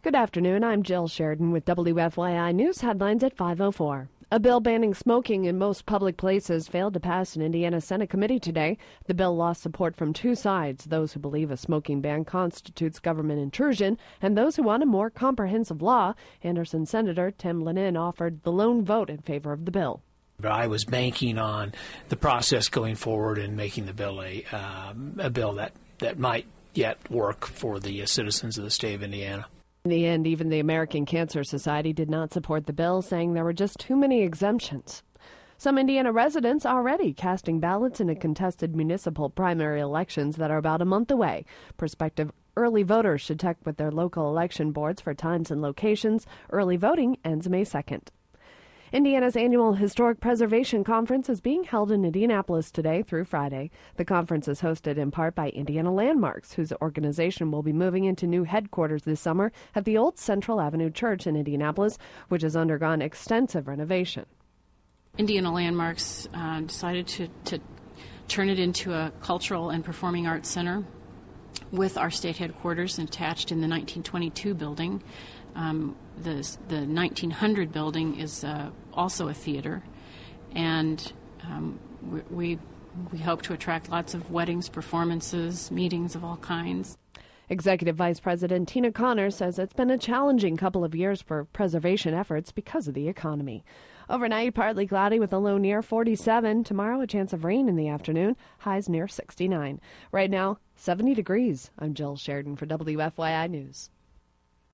Good afternoon. I'm Jill Sheridan with WFYI News headlines at 5:04. A bill banning smoking in most public places failed to pass an Indiana Senate committee today. The bill lost support from two sides, those who believe a smoking ban constitutes government intrusion and those who want a more comprehensive law. Anderson Senator Tim Lennon offered the lone vote in favor of the bill. I was banking on the process going forward and making the bill a bill that might yet work for the citizens of the state of Indiana. In the end, even the American Cancer Society did not support the bill, saying there were just too many exemptions. Some Indiana residents are already casting ballots in a contested municipal primary elections that are about a month away. Prospective early voters should check with their local election boards for times and locations. Early voting ends May 2nd. Indiana's annual Historic Preservation Conference is being held in Indianapolis today through Friday. The conference is hosted in part by Indiana Landmarks, whose organization will be moving into new headquarters this summer at the old Central Avenue Church in Indianapolis, which has undergone extensive renovation. Indiana Landmarks decided to turn it into a cultural and performing arts center with our state headquarters attached in the 1922 building. The 1900 building is also a theater, and we hope to attract lots of weddings, performances, meetings of all kinds. Executive Vice President Tina Connor says it's been a challenging couple of years for preservation efforts because of the economy. Overnight, partly cloudy with a low near 47. Tomorrow, a chance of rain in the afternoon, highs near 69. Right now, 70 degrees. I'm Jill Sheridan for WFYI News.